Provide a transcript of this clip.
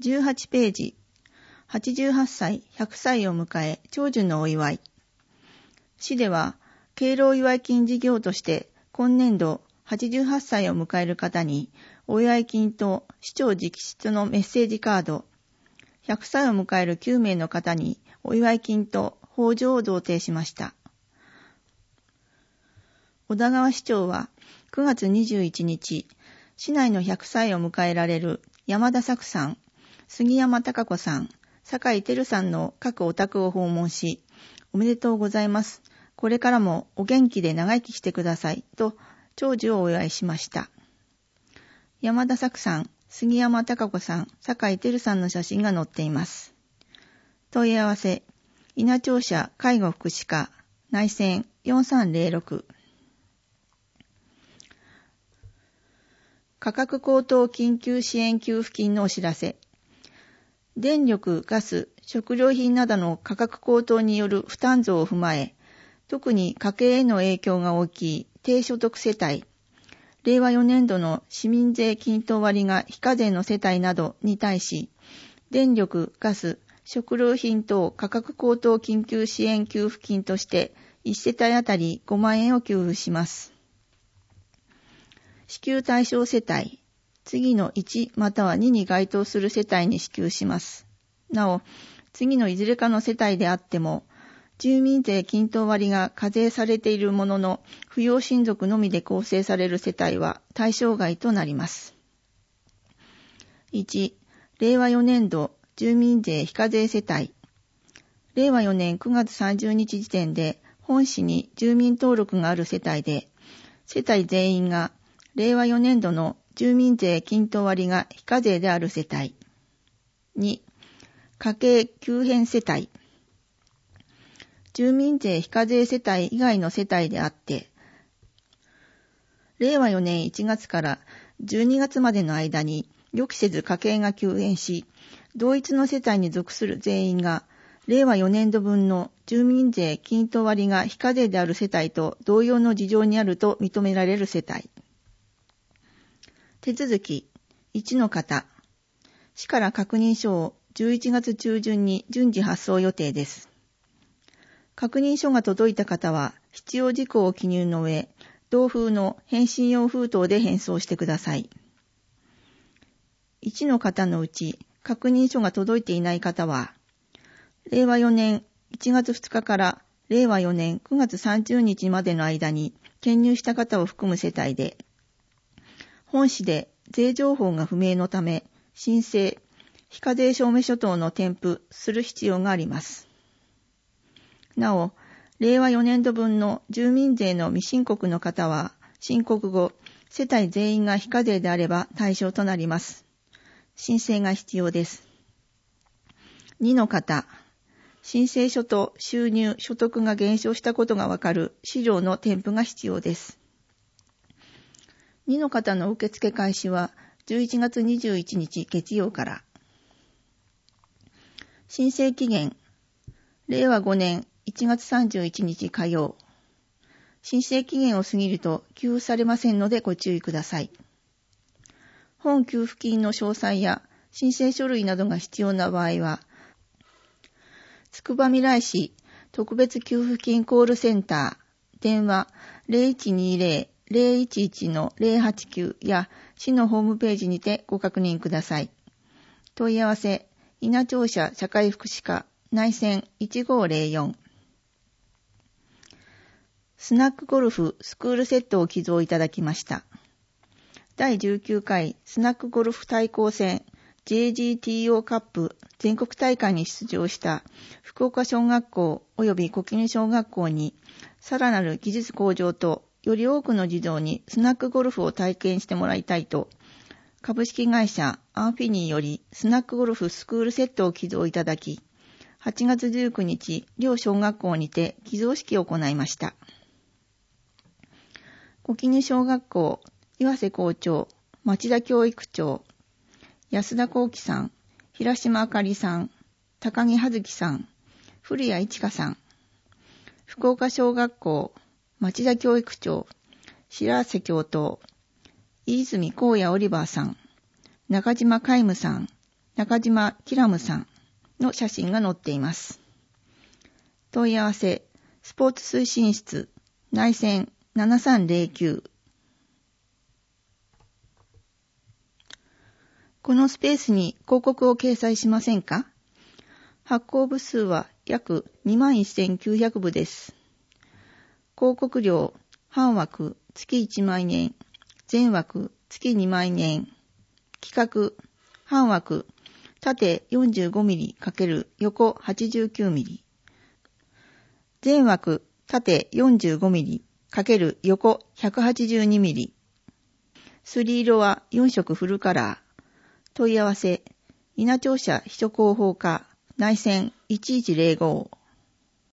18ページ。88歳、100歳を迎え、長寿のお祝い。市では、敬老祝い金事業として、今年度88歳を迎える方に、お祝い金と市長直筆のメッセージカード、100歳を迎える9名の方に、お祝い金と法上を贈呈しました。小田川市長は、9月21日、市内の100歳を迎えられる山田作さん、杉山貴子さん、酒井照さんの各お宅を訪問し、おめでとうございます。これからもお元気で長生きしてください。と、長寿をお祝いしました。山田作さん、杉山貴子さん、酒井照さんの写真が載っています。問い合わせ、稲町社介護福祉課、内線4306。価格高騰緊急支援給付金のお知らせ。電力、ガス、食料品などの価格高騰による負担増を踏まえ、特に家計への影響が大きい低所得世帯、令和4年度の市民税均等割が非課税の世帯などに対し、電力、ガス、食料品等価格高騰緊急支援給付金として1世帯あたり5万円を給付します。支給対象世帯、次の1または2に該当する世帯に支給します。なお、次のいずれかの世帯であっても、住民税均等割が課税されているものの、扶養親族のみで構成される世帯は対象外となります。1、令和4年度住民税非課税世帯。令和4年9月30日時点で、本市に住民登録がある世帯で、世帯全員が令和4年度の住民税均等割が非課税である世帯。2、家計急変世帯。住民税非課税世帯以外の世帯であって、令和4年1月から12月までの間に予期せず家計が急変し、同一の世帯に属する全員が、令和4年度分の住民税均等割が非課税である世帯と同様の事情にあると認められる世帯。手続き、1の方。市から確認書を11月中旬に順次発送予定です。確認書が届いた方は必要事項を記入の上、同封の返信用封筒で返送してください。1の方のうち確認書が届いていない方は、令和4年1月2日から令和4年9月30日までの間に転入した方を含む世帯で、本市で税情報が不明のため、申請、非課税証明書等の添付する必要があります。なお、令和4年度分の住民税の未申告の方は、申告後、世帯全員が非課税であれば対象となります。申請が必要です。2の方、申請書と収入、所得が減少したことがわかる資料の添付が必要です。2の方の受付開始は11月21日月曜から。申請期限、令和5年1月31日火曜。申請期限を過ぎると給付されませんのでご注意ください。本給付金の詳細や申請書類などが必要な場合は、つくばみらい市特別給付金コールセンター、電話 0120-011-089 や市のホームページにてご確認ください。問い合わせ、稲町社社会福祉課、内線1504。スナックゴルフスクールセットを寄贈いただきました。第19回スナックゴルフ対抗戦 JGTO カップ全国大会に出場した福岡小学校及び小絹小学校にさらなる技術向上とより多くの児童にスナックゴルフを体験してもらいたいと、株式会社アンフィニーよりスナックゴルフスクールセットを寄贈いただき、8月19日、両小学校にて寄贈式を行いました。小絹小学校、岩瀬校長、町田教育長、安田幸喜さん、平島あかりさん、高木葉月さん、古谷一華さん、福岡小学校、町田教育長、白瀬教頭、飯泉光也オリバーさん、中島海夢さん、 中島キラムさんの写真が載っています。問い合わせ、スポーツ推進室、内線7309。このスペースに広告を掲載しませんか？発行部数は約21,900部です。広告料、半枠月1万円、全枠月2万円。企画、半枠縦 45mm× 横 89mm。全枠縦 45mm× 横 182mm。スリー色は4色フルカラー。問い合わせ、稲庁舎首都広報課内線1105。